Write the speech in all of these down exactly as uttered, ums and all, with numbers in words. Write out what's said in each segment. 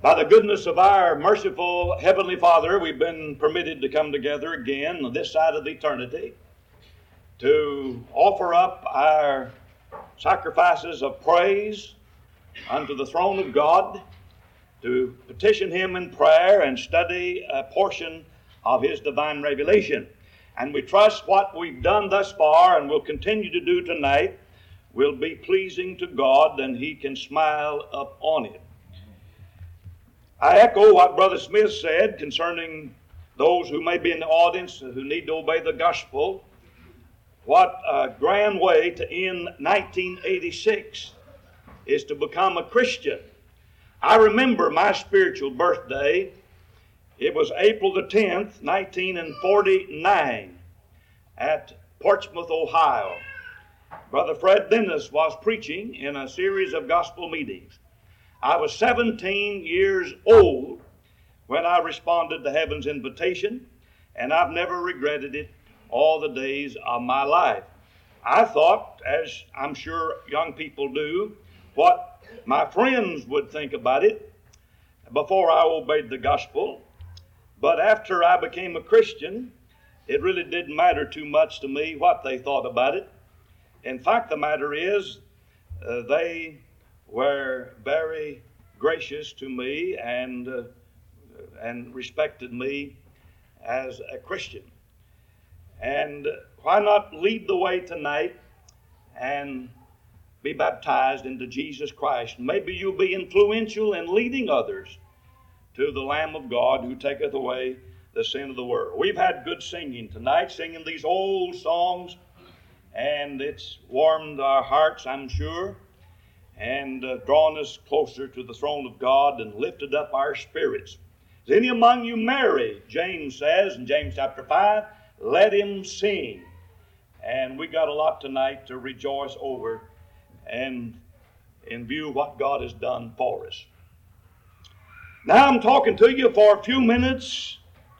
By the goodness of our merciful Heavenly Father, we've been permitted to come together again on this side of eternity to offer up our sacrifices of praise unto the throne of God, to petition Him in prayer and study a portion of His divine revelation. And we trust what we've done thus far and will continue to do tonight will be pleasing to God, and He can smile upon it. I echo what Brother Smith said concerning those who may be in the audience who need to obey the gospel. What a grand way to end nineteen eighty-six is to become a Christian. I remember my spiritual birthday. It was April the tenth, nineteen forty-nine at Portsmouth, Ohio. Brother Fred Dennis was preaching in a series of gospel meetings. I was seventeen years old when I responded to heaven's invitation, and I've never regretted it all the days of my life. I thought, as I'm sure young people do, what my friends would think about it before I obeyed the gospel. But after I became a Christian, it really didn't matter too much to me what they thought about it. In fact, the matter is, uh, they were very gracious to me and uh, and respected me as a Christian. And why not lead the way tonight and be baptized into Jesus Christ? Maybe you'll be influential in leading others to the Lamb of God who taketh away the sin of the world. We've had good singing tonight, singing these old songs, and it's warmed our hearts, I'm sure, and uh, drawn us closer to the throne of God and lifted up our spirits. Is any among you merry? James says in James chapter five, let him sing. And we got a lot tonight to rejoice over and in view of what God has done for us. Now I'm talking to you for a few minutes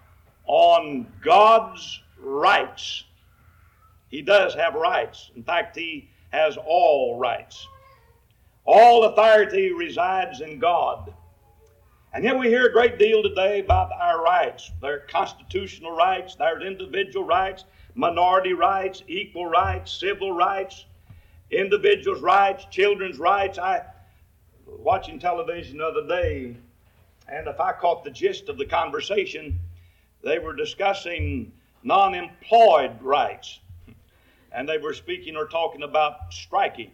on God's rights. He does have rights. In fact, He has all rights. All authority resides in God. And yet we hear a great deal today about our rights. There are constitutional rights, there's individual rights, minority rights, equal rights, civil rights, individuals' rights, children's rights. I was watching television the other day, and if I caught the gist of the conversation, they were discussing non-employed rights. And they were speaking or talking about striking.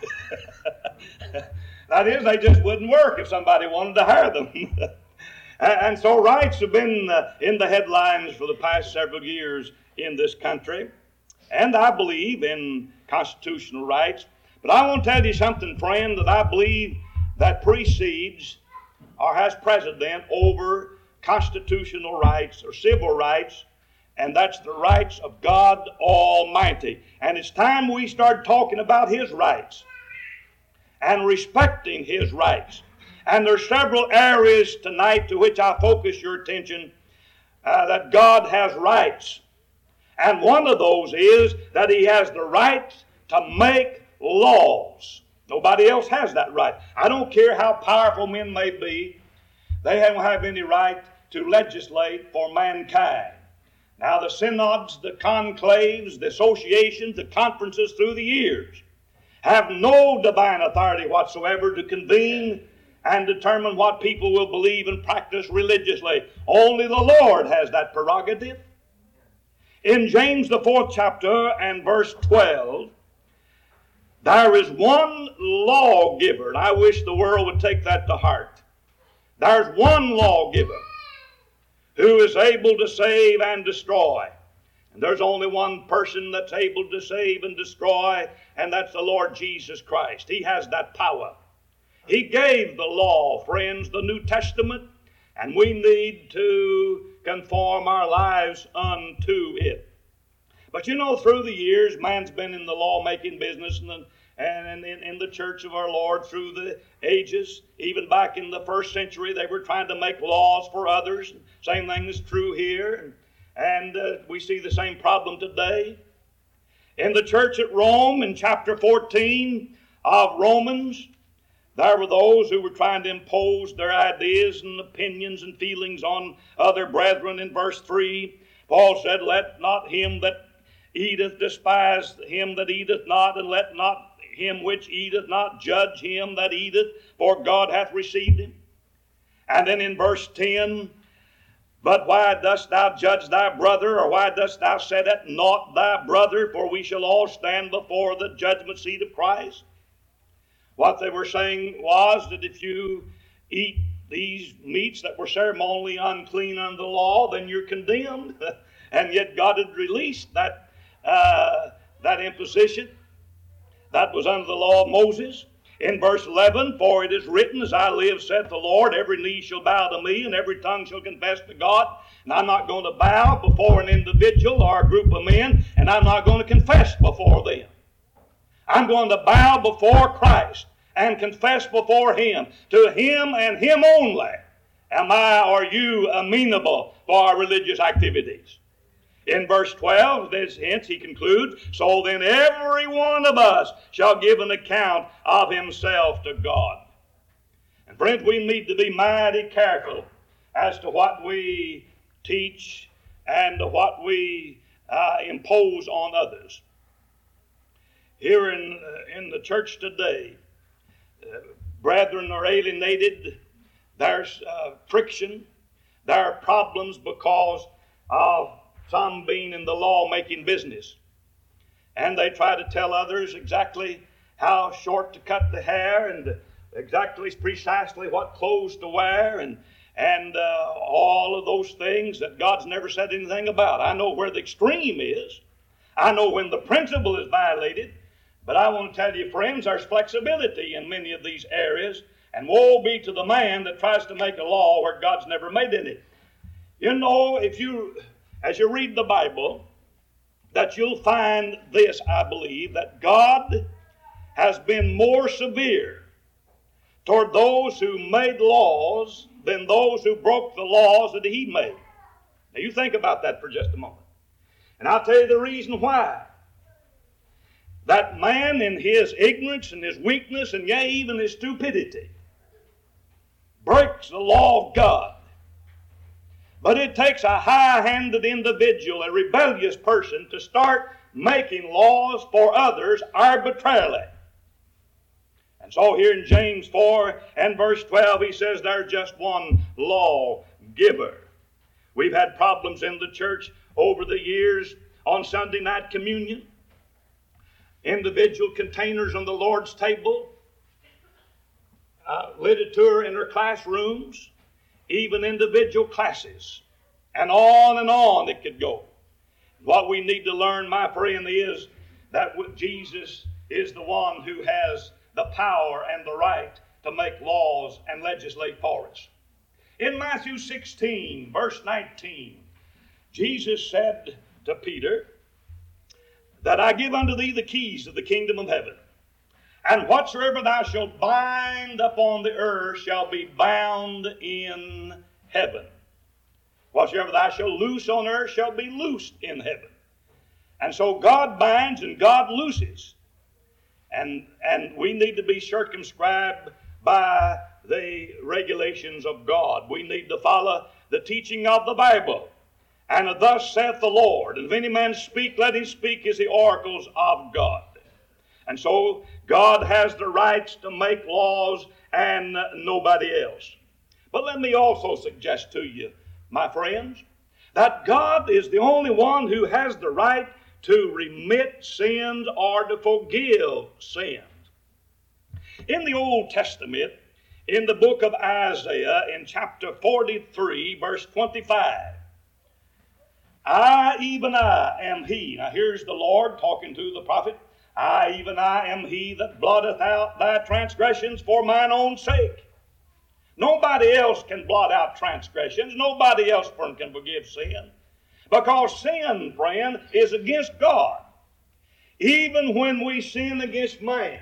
That is, they just wouldn't work if somebody wanted to hire them. And so rights have been uh, in the headlines for the past several years in this country. And I believe in constitutional rights. But I want to tell you something, friend, that I believe that precedes or has precedent over constitutional rights or civil rights, and that's the rights of God Almighty. And it's time we start talking about His rights and respecting His rights. And there's several areas tonight to which I focus your attention uh, that God has rights. And one of those is that He has the right to make laws. Nobody else has that right. I don't care how powerful men may be, they don't have any right to legislate for mankind. Now, the synods, the conclaves, the associations, the conferences through the years have no divine authority whatsoever to convene and determine what people will believe and practice religiously. Only the Lord has that prerogative. In James, the fourth chapter and verse twelve, there is one lawgiver, and I wish the world would take that to heart. There's one lawgiver who is able to save and destroy. And there's only one person that's able to save and destroy, and that's the Lord Jesus Christ. He has that power. He gave the law, friends, the New Testament, and we need to conform our lives unto it. But you know, through the years, man's been in the lawmaking business and the and in, in the church of our Lord through the ages. Even back in the first century, they were trying to make laws for others. Same thing is true here. And uh, we see the same problem today. In the church at Rome, in chapter fourteen of Romans, There were those who were trying to impose their ideas and opinions and feelings on other brethren. In verse three, Paul said, "Let not him that eateth despise him that eateth not, and let not him which eateth not judge him that eateth, for God hath received him." And then in verse ten, "But why dost thou judge thy brother, or why dost thou set at naught thy brother? For we shall all stand before the judgment seat of Christ." What they were saying was that if you eat these meats that were ceremonially unclean under the law, then you're condemned. And yet God had released that, uh, that imposition that was under the law of Moses. In verse eleven, "For it is written, as I live, saith the Lord, every knee shall bow to me, and every tongue shall confess to God." And I'm not going to bow before an individual or a group of men, and I'm not going to confess before them. I'm going to bow before Christ and confess before Him. To Him and Him only am I or you amenable for our religious activities. In verse twelve, this, hence he concludes, "So then every one of us shall give an account of himself to God." And friends, we need to be mighty careful as to what we teach and what we uh, impose on others. Here in, uh, in the church today, uh, brethren are alienated. There's uh, friction. There are problems because of some being in the law-making business. And they try to tell others exactly how short to cut the hair and exactly precisely what clothes to wear and, and uh, all of those things that God's never said anything about. I know where the extreme is. I know when the principle is violated. But I want to tell you, friends, there's flexibility in many of these areas. And woe be to the man that tries to make a law where God's never made any. You know, if you... as you read the Bible, that you'll find this, I believe, that God has been more severe toward those who made laws than those who broke the laws that He made. Now you think about that for just a moment. And I'll tell you the reason why. That man in his ignorance and his weakness and yea, even his stupidity breaks the law of God. But it takes a high-handed individual, a rebellious person, to start making laws for others arbitrarily. And so here in James four and verse twelve, he says there's just one lawgiver. We've had problems in the church over the years on Sunday night communion. Individual containers on the Lord's table, uh, literature in our classrooms, even individual classes, and on and on it could go. What we need to learn, my friend, is that Jesus is the one who has the power and the right to make laws and legislate for us. In Matthew sixteen, verse nineteen, Jesus said to Peter, "That I give unto thee the keys of the kingdom of heaven. And whatsoever thou shalt bind upon the earth shall be bound in heaven. Whatsoever thou shalt loose on earth shall be loosed in heaven." And so God binds and God looses. And, and we need to be circumscribed by the regulations of God. We need to follow the teaching of the Bible. And thus saith the Lord, "And if any man speak, let him speak as the oracles of God." And so God has the rights to make laws and nobody else. But let me also suggest to you, my friends, that God is the only one who has the right to remit sins or to forgive sins. In the Old Testament, in the book of Isaiah, in chapter forty-three, verse twenty-five, "I, even I, am He." Now here's the Lord talking to the prophet. "I, even I, am He that blotteth out thy transgressions for mine own sake." Nobody else can blot out transgressions. Nobody else can forgive sin. Because sin, friend, is against God. Even when we sin against man,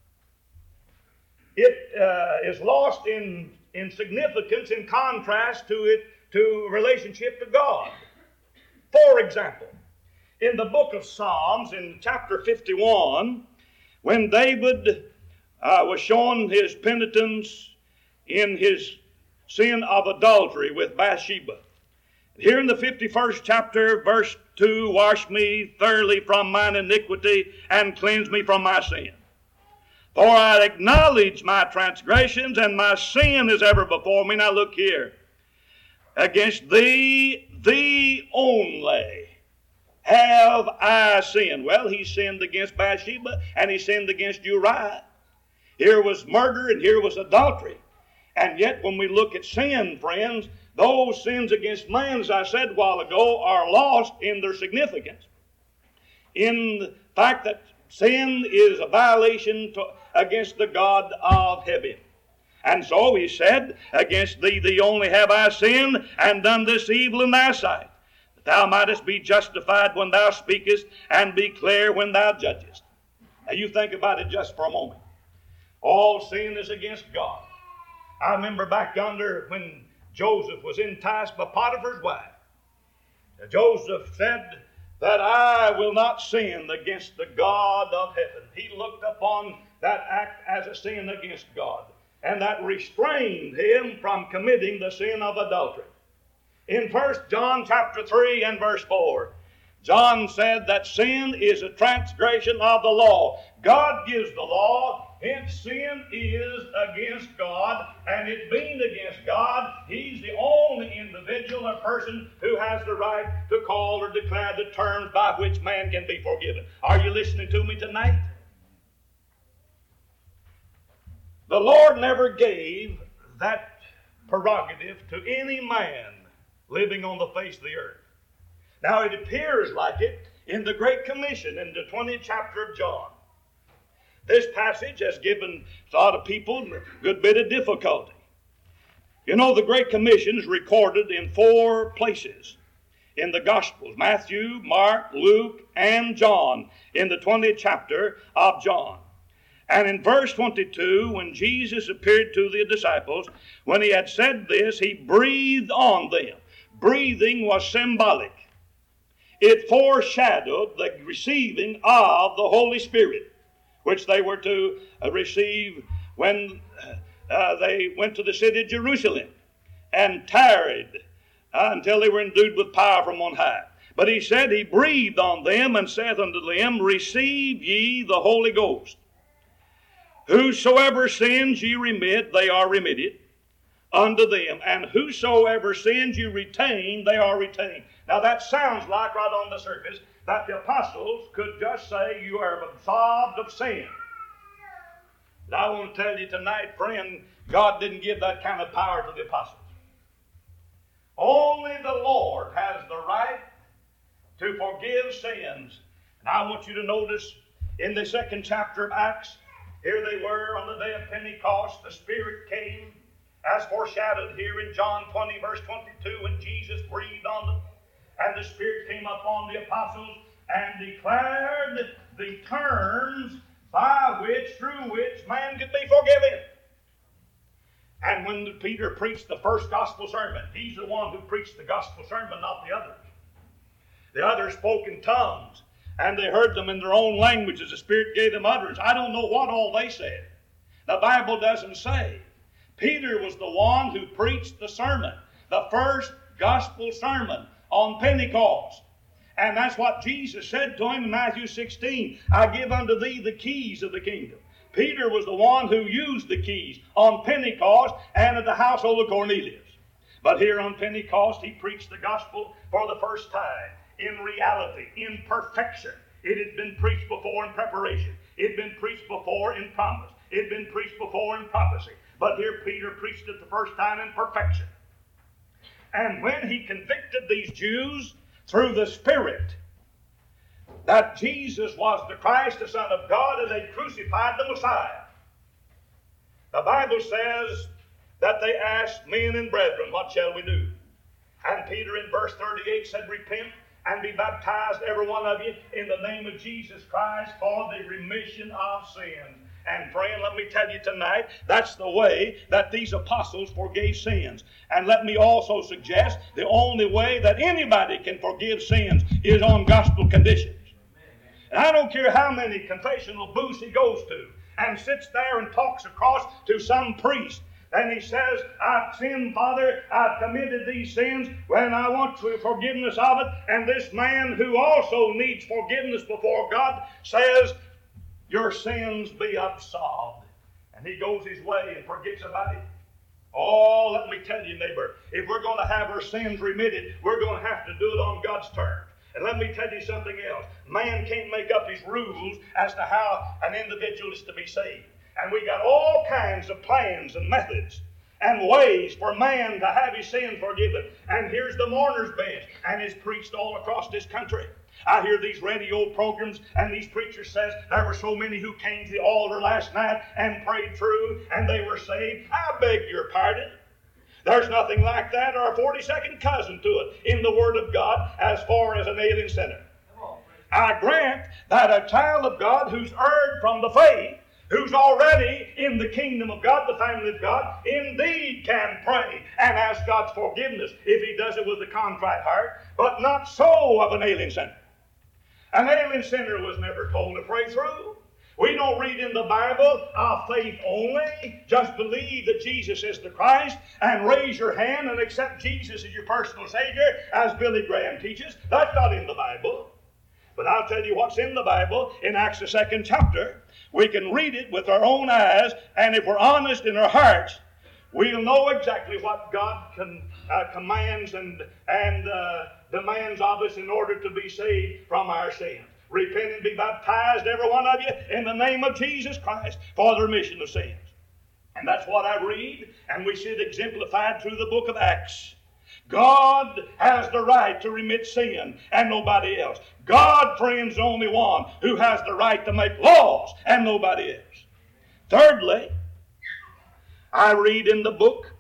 it uh, is lost in, in significance in contrast to it to relationship to God. For example, in the book of Psalms, in chapter fifty-one, when David uh, was showing his penitence in his sin of adultery with Bathsheba. Here in the fifty-first chapter, verse two, wash me thoroughly from mine iniquity and cleanse me from my sin. For I acknowledge my transgressions, and my sin is ever before me. Now look here. Against thee, thee only, have I sinned. Well, he sinned against Bathsheba, and he sinned against Uriah. Here was murder, and here was adultery. And yet, when we look at sin, friends, those sins against man, as I said a while ago, are lost in their significance. In the fact that sin is a violation to, against the God of heaven. And so he said, against thee, thee only have I sinned, and done this evil in thy sight, that thou mightest be justified when thou speakest, and be clear when thou judgest. Now you think about it just for a moment. All sin is against God. I remember back yonder when Joseph was enticed by Potiphar's wife. Joseph said that I will not sin against the God of heaven. He looked upon that act as a sin against God, and that restrained him from committing the sin of adultery. In First John chapter three and verse four, John said that sin is a transgression of the law. God gives the law, hence sin is against God, and it being against God, he's the only individual or person who has the right to call or declare the terms by which man can be forgiven. Are you listening to me tonight? The Lord never gave that prerogative to any man living on the face of the earth. Now it appears like it in the Great Commission in the twentieth chapter of John. This passage has given a lot of people a good bit of difficulty. You know, the Great Commission is recorded in four places in the Gospels: Matthew, Mark, Luke, and John, in the twentieth chapter of John. And in verse twenty-two, when Jesus appeared to the disciples, when he had said this, he breathed on them. Breathing was symbolic. It foreshadowed the receiving of the Holy Spirit, which they were to uh, receive when uh, they went to the city of Jerusalem and tarried uh, until they were endued with power from on high. But he said, he breathed on them and saith unto them, receive ye the Holy Ghost. Whosoever sins ye remit, they are remitted unto them. And whosoever sins you retain, they are retained. Now that sounds like, right on the surface, that the apostles could just say, you are absolved of sin. But I want to tell you tonight, friend, God didn't give that kind of power to the apostles. Only the Lord has the right to forgive sins. And I want you to notice in the second chapter of Acts, here they were on the day of Pentecost. The Spirit came, as foreshadowed here in John twenty, verse twenty-two, when Jesus breathed on them. And the Spirit came upon the apostles and declared the terms by which, through which, man could be forgiven. And when Peter preached the first gospel sermon, he's the one who preached the gospel sermon, not the others. The others spoke in tongues, and they heard them in their own languages. The Spirit gave them utterance. I don't know what all they said. The Bible doesn't say. Peter was the one who preached the sermon, the first gospel sermon on Pentecost. And that's what Jesus said to him in Matthew sixteen. I give unto thee the keys of the kingdom. Peter was the one who used the keys on Pentecost and at the household of Cornelius. But here on Pentecost, he preached the gospel for the first time. In reality, in perfection. It had been preached before in preparation. It had been preached before in promise. It had been preached before in prophecy. But here Peter preached it the first time in perfection. And when he convicted these Jews through the Spirit that Jesus was the Christ, the Son of God, and they crucified the Messiah, the Bible says that they asked, men and brethren, what shall we do? And Peter in verse thirty-eight said, repent and be baptized, every one of you, in the name of Jesus Christ for the remission of sins. And friend, let me tell you tonight, that's the way that these apostles forgave sins. And let me also suggest the only way that anybody can forgive sins is on gospel conditions. And I don't care how many confessional booths he goes to, and sits there and talks across to some priest. And he says, I've sinned, Father, I've committed these sins, when I want for forgiveness of it. And this man, who also needs forgiveness before God, says, your sins be absolved. And he goes his way and forgets about it. Oh, let me tell you, neighbor, if we're going to have our sins remitted, we're going to have to do it on God's terms. And let me tell you something else. Man can't make up his rules as to how an individual is to be saved. And we got all kinds of plans and methods and ways for man to have his sins forgiven. And here's the mourner's bench, and it's preached all across this country. I hear these radio programs, and these preachers says there were so many who came to the altar last night and prayed through, and they were saved. I beg your pardon. There's nothing like that or a forty-second cousin to it in the Word of God as far as an alien sinner. I grant that a child of God who's erred from the faith, who's already in the kingdom of God, the family of God, indeed can pray and ask God's forgiveness if he does it with a contrite heart, but not so of an alien sinner. An alien sinner was never told to pray through. We don't read in the Bible of faith only. Just believe that Jesus is the Christ and raise your hand and accept Jesus as your personal Savior, as Billy Graham teaches. That's not in the Bible. But I'll tell you what's in the Bible in Acts the second chapter. We can read it with our own eyes, and if we're honest in our hearts, we'll know exactly what God can, uh, commands and, and uh, demands of us in order to be saved from our sins. Repent and be baptized, every one of you, in the name of Jesus Christ for the remission of sins. And that's what I read, and we see it exemplified through the book of Acts. God has the right to remit sin and nobody else. God, friends, is the only one who has the right to make laws and nobody else. Thirdly, I read in the book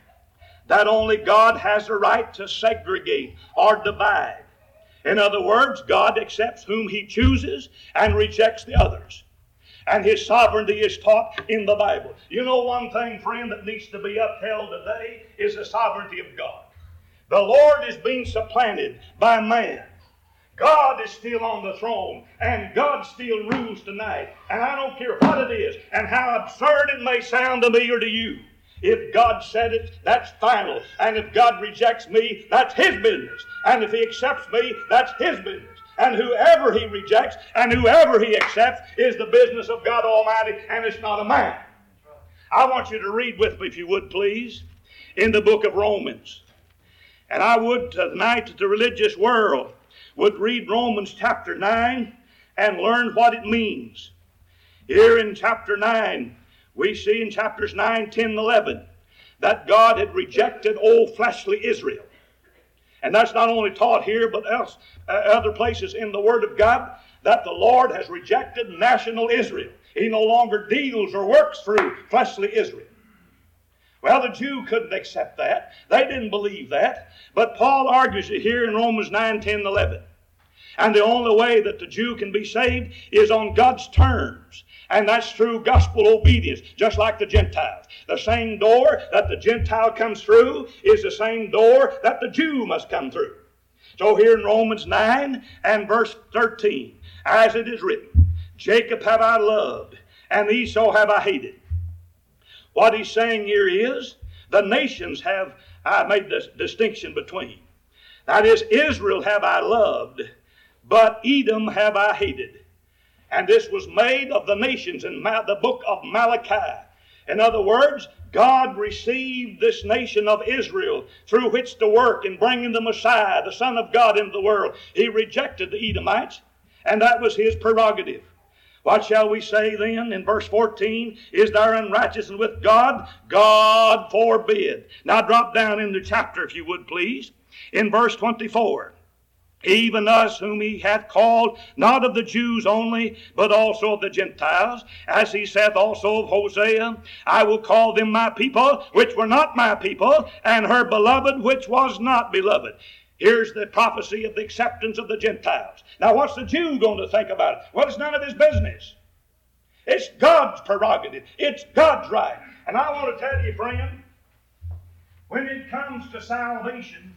that only God has the right to segregate or divide. In other words, God accepts whom he chooses and rejects the others. And his sovereignty is taught in the Bible. You know one thing, friend, that needs to be upheld today is the sovereignty of God. The Lord is being supplanted by man. God is still on the throne, and God still rules tonight. And I don't care what it is and how absurd it may sound to me or to you. If God said it, that's final. And if God rejects me, that's his business. And if he accepts me, that's his business. And whoever he rejects and whoever he accepts is the business of God Almighty, and it's not a man. I want you to read with me, if you would, please, in the book of Romans. And I would tonight that the religious world would read Romans chapter nine and learn what it means. Here in chapter nine, we see in chapters nine, ten, and eleven that God had rejected old fleshly Israel. And that's not only taught here, but else, uh, other places in the Word of God, that the Lord has rejected national Israel. He no longer deals or works through fleshly Israel. Well, the Jew couldn't accept that. They didn't believe that. But Paul argues it here in Romans nine, ten, and eleven. And the only way that the Jew can be saved is on God's terms. And that's through gospel obedience, just like the Gentiles. The same door that the Gentile comes through is the same door that the Jew must come through. So here in Romans nine and verse thirteen, as it is written, Jacob have I loved, and Esau have I hated. What he's saying here is, the nations have I made this distinction between. That is, Israel have I loved, but Edom have I hated. And this was made of the nations in the book of Malachi. In other words, God received this nation of Israel through which to work in bringing the Messiah, the Son of God, into the world. He rejected the Edomites, and that was his prerogative. What shall we say then in verse fourteen? Is there unrighteousness with God? God forbid. Now drop down in the chapter, if you would, please. In verse twenty-four. Even us whom he hath called, not of the Jews only, but also of the Gentiles, as he saith also of Hosea, I will call them my people, which were not my people, and her beloved, which was not beloved. Here's the prophecy of the acceptance of the Gentiles. Now what's the Jew going to think about it? Well, it's none of his business. It's God's prerogative. It's God's right. And I want to tell you, friend, when it comes to salvation,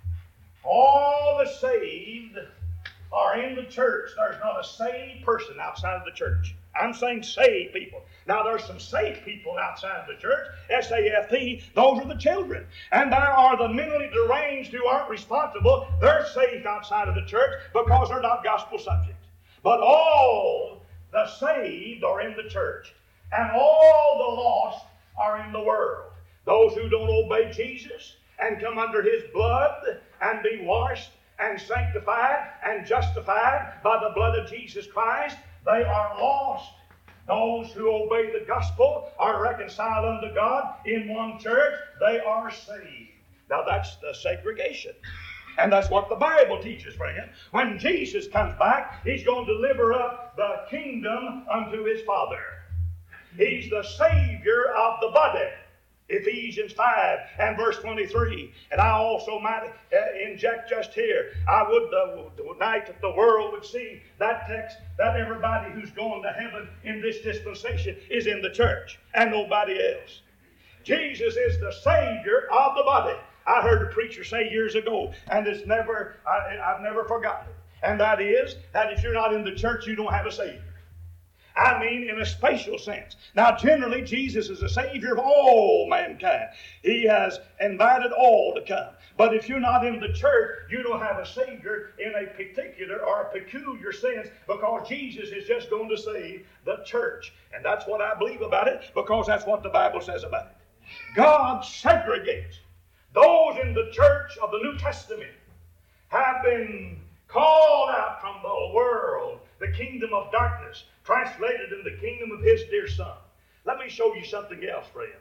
all the saved are in the church. There's not a saved person outside of the church. I'm saying saved people. Now, there's some saved people outside the church, S A F T, those are the children. And there are the mentally deranged who aren't responsible. They're saved outside of the church because they're not gospel subjects. But all the saved are in the church, and all the lost are in the world. Those who don't obey Jesus and come under His blood and be washed and sanctified and justified by the blood of Jesus Christ, they are lost. Those who obey the gospel are reconciled unto God in one church. They are saved. Now that's the segregation. And that's what the Bible teaches, friend. When Jesus comes back, He's going to deliver up the kingdom unto His Father. He's the Savior of the body. Ephesians five and verse twenty-three. And I also might uh, inject just here. I would the, the night that the world would see that text, that everybody who's going to heaven in this dispensation is in the church and nobody else. Jesus is the Savior of the body. I heard a preacher say years ago, and it's never, I, I've never forgotten it. And that is that if you're not in the church, you don't have a Savior. I mean in a spatial sense. Now generally Jesus is the Savior of all mankind. He has invited all to come. But if you're not in the church, you don't have a Savior in a particular or a peculiar sense, because Jesus is just going to save the church. And that's what I believe about it, because that's what the Bible says about it. God segregates. Those in the church of the New Testament have been called out from the world, the kingdom of darkness, translated in the kingdom of His dear Son. Let me show you something else, friend.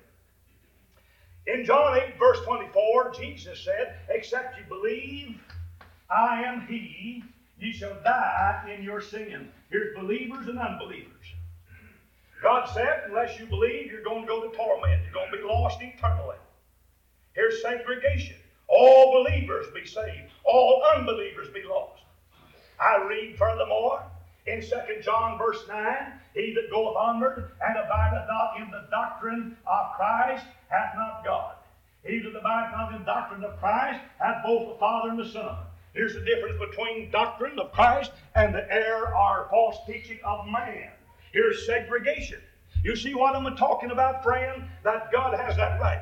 In John eight, verse twenty-four, Jesus said, except you believe I am He, ye shall die in your sin. Here's believers and unbelievers. God said, unless you believe, you're going to go to torment. You're going to be lost eternally. Here's segregation. All believers be saved. All unbelievers be lost. I read furthermore in Second John verse nine, he that goeth onward and abideth not in the doctrine of Christ hath not God. He that abideth not in the doctrine of Christ hath both the Father and the Son. Here's the difference between doctrine of Christ and the error or false teaching of man. Here's segregation. You see what I'm talking about, friend? That God has that right.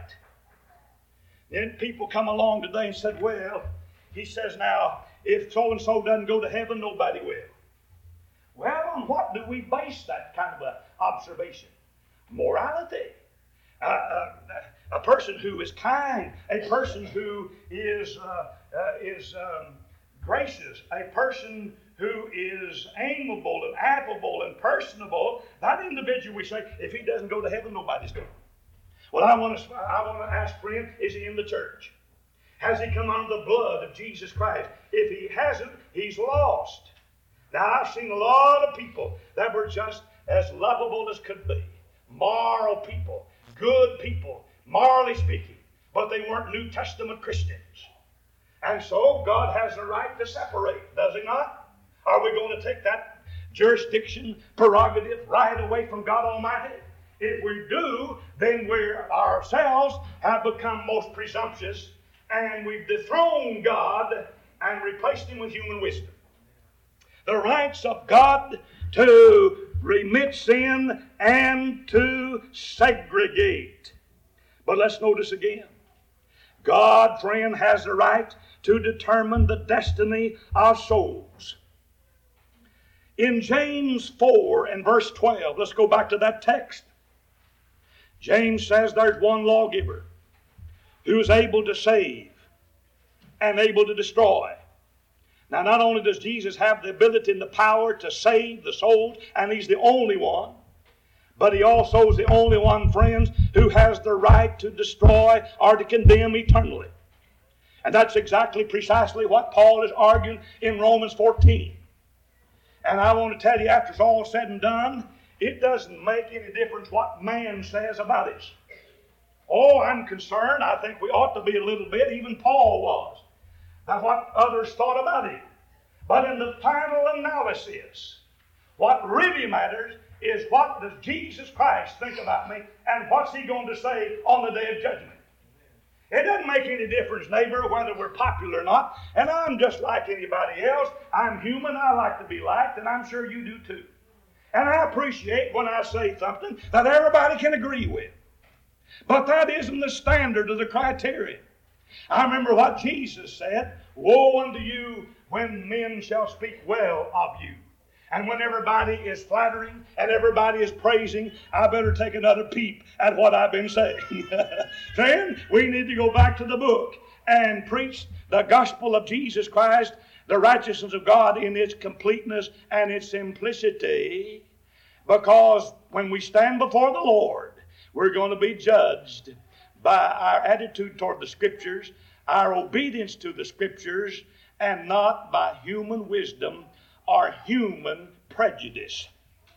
Then people come along today and said, well, he says now, if so-and-so doesn't go to heaven, nobody will. Well, on what do we base that kind of a observation? Morality. Uh, uh, a person who is kind, a person who is, uh, uh, is um, gracious, a person who is amiable and affable and personable, that individual, we say, if he doesn't go to heaven, nobody's going. Well, I want to I want to ask, friend, is he in the church? Has he come under the blood of Jesus Christ? If he hasn't, he's lost. Now, I've seen a lot of people that were just as lovable as could be. Moral people, good people, morally speaking, but they weren't New Testament Christians. And so God has the right to separate, does he not? Are we going to take that jurisdiction, prerogative, right away from God Almighty? If we do, then we ourselves have become most presumptuous, and we've dethroned God and replaced Him with human wisdom. The rights of God to remit sin and to segregate. But let's notice again. God, friend, has the right to determine the destiny of souls. In James four and verse twelve, let's go back to that text. James says there's one lawgiver who is able to save and able to destroy. Now, not only does Jesus have the ability and the power to save the souls, and He's the only one, but He also is the only one, friends, who has the right to destroy or to condemn eternally. And that's exactly precisely what Paul is arguing in Romans fourteen. And I want to tell you, after it's all said and done, it doesn't make any difference what man says about it. Oh, I'm concerned. I think we ought to be a little bit. Even Paul was. Now, what others thought about him. But in the final analysis, what really matters is what does Jesus Christ think about me, and what's He going to say on the day of judgment. It doesn't make any difference, neighbor, whether we're popular or not. And I'm just like anybody else. I'm human. I like to be liked, and I'm sure you do too. And I appreciate when I say something that everybody can agree with. But that isn't the standard or the criteria. I remember what Jesus said, "Woe unto you when men shall speak well of you." And when everybody is flattering and everybody is praising, I better take another peep at what I've been saying. Friend, we need to go back to the book and preach the gospel of Jesus Christ, the righteousness of God in its completeness and its simplicity. Because when we stand before the Lord, we're going to be judged by our attitude toward the Scriptures, our obedience to the Scriptures, and not by human wisdom or human prejudice.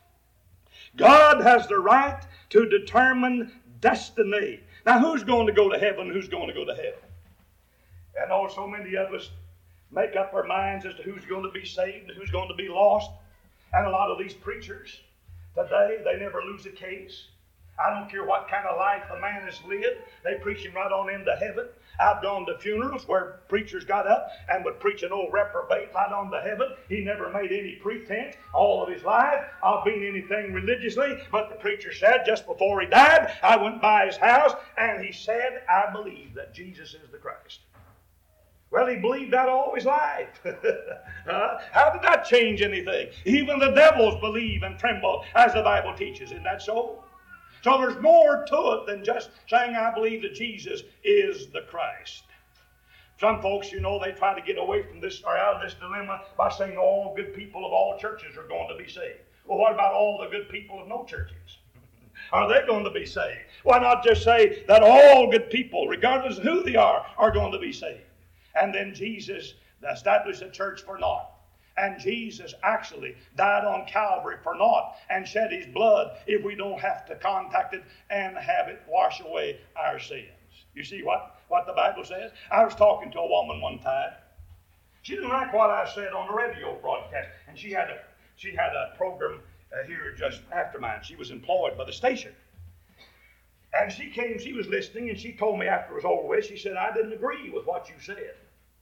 God has the right to determine destiny. Now, who's going to go to heaven? Who's going to go to hell? I know so many of us make up our minds as to who's going to be saved and who's going to be lost. And a lot of these preachers today, they never lose a case. I don't care what kind of life a man has lived. They preach him right on into heaven. I've gone to funerals where preachers got up and would preach an old reprobate right on to heaven. He never made any pretense all of his life of being anything religiously. But the preacher said just before he died, I went by his house and he said, "I believe that Jesus is the Christ." Well, he believed that all his life. uh, how did that change anything? Even the devils believe and tremble, as the Bible teaches. Isn't that so? So there's more to it than just saying, "I believe that Jesus is the Christ." Some folks, you know, they try to get away from this or out of this dilemma by saying all good people of all churches are going to be saved. Well, what about all the good people of no churches? Are they going to be saved? Why not just say that all good people, regardless of who they are, are going to be saved? And then Jesus established a church for naught. And Jesus actually died on Calvary for naught and shed his blood if we don't have to contact it and have it wash away our sins. You see what, what the Bible says? I was talking to a woman one time. She didn't like what I said on the radio broadcast. And she had a, she had a program uh, here just after mine. She was employed by the station. And she came, she was listening, and she told me after it was over with, she said, "I didn't agree with what you said.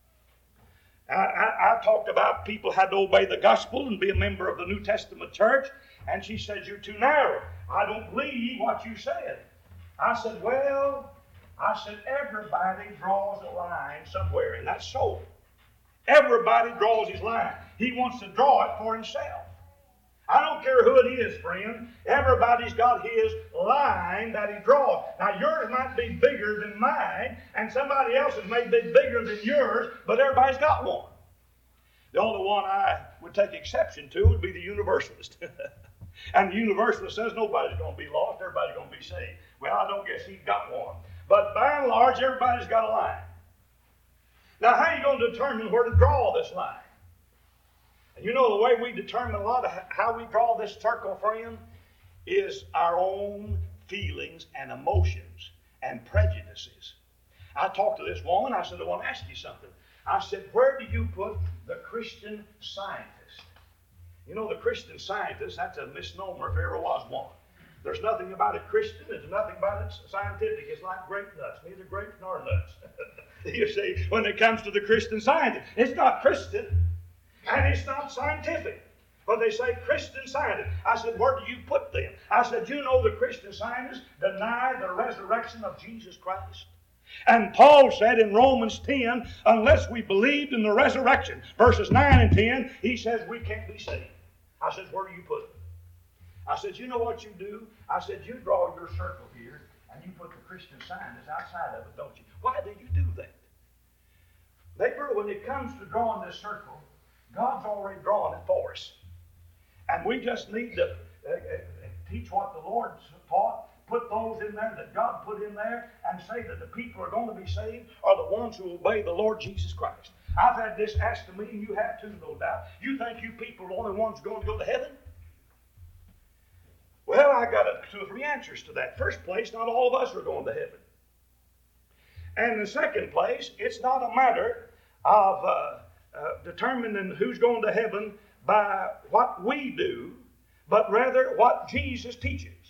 I, I, I talked about people had to obey the gospel and be a member of the New Testament church." And she said, "You're too narrow. I don't believe what you said." I said, "Well," I said, "everybody draws a line somewhere, and that's so. Everybody draws his line. He wants to draw it for himself. I don't care who it is, friend. Everybody's got his line that he draws. Now, yours might be bigger than mine, and somebody else's may be bigger than yours, but everybody's got one. The only one I would take exception to would be the universalist. And the universalist says nobody's going to be lost, everybody's going to be saved. Well, I don't guess he's got one. But by and large, everybody's got a line. Now, how are you going to determine where to draw this line? And you know the way we determine a lot of how we draw this circle, friend, is our own feelings and emotions and prejudices. I talked to this woman. I said, "I want to ask you something." I said, "Where do you put the Christian Scientist?" You know, the Christian Scientist, that's a misnomer if there ever was one. There's nothing about it Christian. There's nothing about it scientific. It's like grape nuts, neither grapes nor nuts. You see, when it comes to the Christian Scientist, it's not Christian. And it's not scientific. But they say Christian Scientists. I said, "Where do you put them?" I said, "You know the Christian Scientists deny the resurrection of Jesus Christ." And Paul said in Romans ten, unless we believed in the resurrection, verses nine and ten, he says we can't be saved. I said, "Where do you put them?" I said, "You know what you do?" I said, "You draw your circle here, and you put the Christian Scientists outside of it, don't you?" Why do you do that? Neighbor, when it comes to drawing this circle, God's already drawn it for us. And we just need to uh, uh, teach what the Lord taught, put those in there that God put in there, and say that the people who are going to be saved are the ones who obey the Lord Jesus Christ. I've had this asked of me, and you have too, no doubt. You think you people are the only ones going to go to heaven? Well, I got a, two or three answers to that. First place, not all of us are going to heaven. And in the second place, it's not a matter of uh, Uh, determining who's going to heaven by what we do, but rather what Jesus teaches.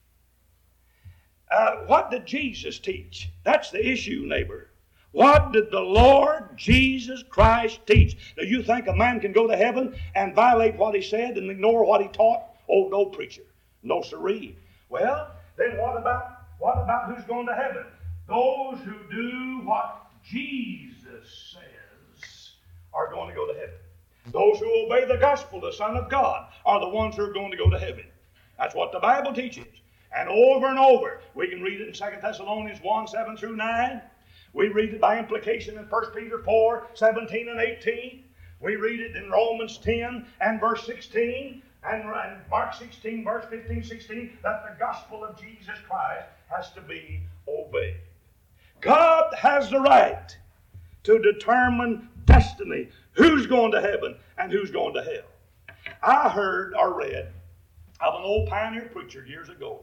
Uh, what did Jesus teach? That's the issue, neighbor. What did the Lord Jesus Christ teach? Do you think a man can go to heaven and violate what he said and ignore what he taught? Oh, no, preacher. No, siree. Well, then what about what about who's going to heaven? Those who do what Jesus says are going to go to heaven. Those who obey the gospel, the Son of God, are the ones who are going to go to heaven. That's what the Bible teaches. And over and over, we can read it in Second Thessalonians one, seven through nine. We read it by implication in First Peter four, seventeen and eighteen. We read it in Romans ten and verse sixteen. And Mark sixteen, verse fifteen, sixteen, that the gospel of Jesus Christ has to be obeyed. God has the right to determine destiny, who's going to heaven and who's going to hell. I heard or read of an old pioneer preacher years ago.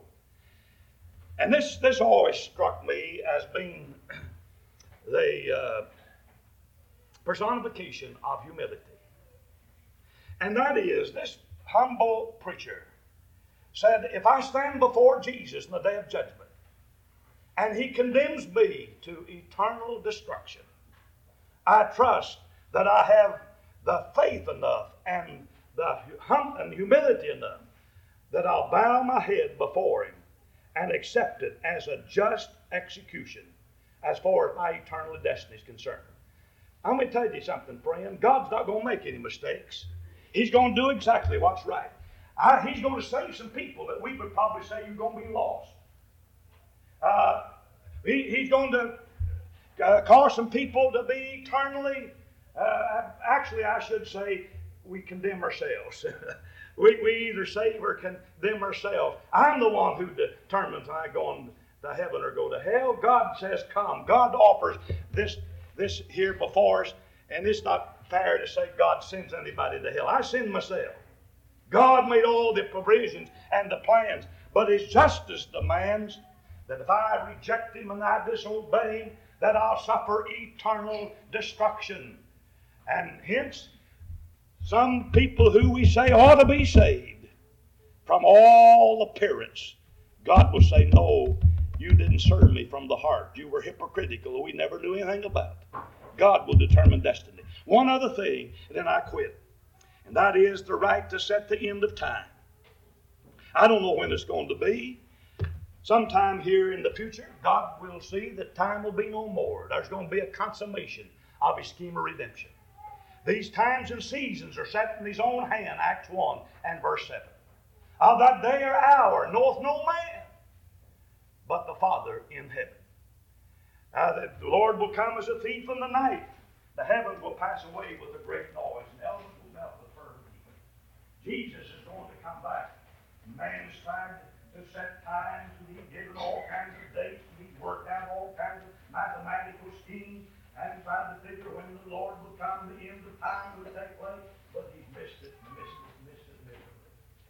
And this, this always struck me as being the uh, personification of humility. And that is, this humble preacher said, if I stand before Jesus in the day of judgment, and he condemns me to eternal destruction, I trust that I have the faith enough and the hum- and humility enough that I'll bow my head before him and accept it as a just execution as far as my eternal destiny is concerned. I'm going to tell you something, friend. God's not going to make any mistakes. He's going to do exactly what's right. I, he's going to save some people that we would probably say you're going to be lost. Uh, he, he's going to uh, cause some people to be eternally, uh, actually I should say, we condemn ourselves. we, we either save or condemn ourselves. I'm the one who determines I go on to heaven or go to hell. God says come. God offers this, this here before us, and it's not fair to say God sends anybody to hell. I send myself. God made all the provisions and the plans, but His justice demands that if I reject Him and I disobey Him, that I'll suffer eternal destruction. And hence, some people who we say ought to be saved, from all appearance, God will say, no, you didn't serve me from the heart. You were hypocritical. We never knew anything about it. God will determine destiny. One other thing, and then I quit. And that is the right to set the end of time. I don't know when it's going to be. Sometime here in the future, God will see that time will be no more. There's going to be a consummation of His scheme of redemption. These times and seasons are set in His own hand, Acts one and verse seven. Of that day or hour knoweth no man, but the Father in heaven. Now that the Lord will come as a thief in the night. The heavens will pass away with a great noise, and elements will melt with fervent heat. Jesus is going to come back. Man is trying to set times, and he's given all kinds of dates, and he's worked out all kinds of mathematical schemes, and tried to figure when the Lord would come, the end of time would take place, but he's missed it, missed it, missed it, missed it.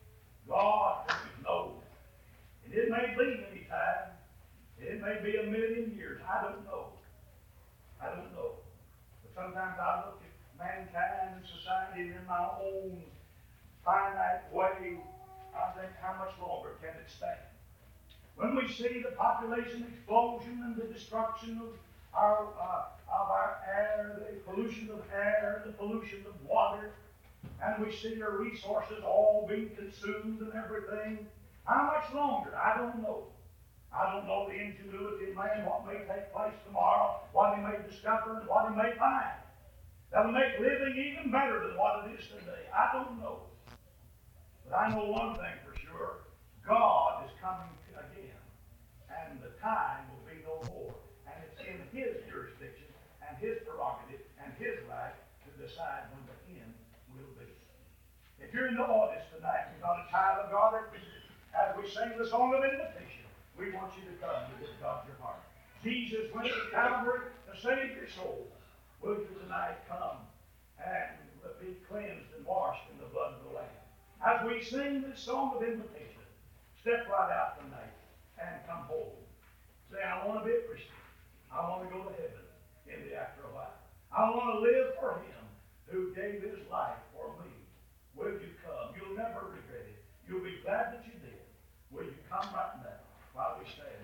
God knows. And it may be many times. It may be a million years. I don't know. I don't know. But sometimes I look at mankind and society in my own finite way. I think, how much longer can it stand? When we see the population explosion and the destruction of our uh, of our air, the pollution of air, the pollution of water, and we see our resources all being consumed and everything, how much longer? I don't know. I don't know the ingenuity of man, what may take place tomorrow, what he may discover, and what he may find. That'll make living even better than what it is today. I don't know. But I know one thing for sure. God is coming again. And the time will be no more. And it's in His jurisdiction and His prerogative and His right to decide when the end will be. If you're in the audience tonight, you're not a child of God, as we sing the song of invitation, we want you to come to this God your heart. Jesus went to Calvary to save your soul. Will you tonight come and be cleansed and washed in the blood of the Lamb? As we sing this song of invitation, step right out tonight and come home. Say, I want to be a Christian. I want to go to heaven in the afterlife. I want to live for Him who gave His life for me. Will you come? You'll never regret it. You'll be glad that you did. Will you come right now while we stand?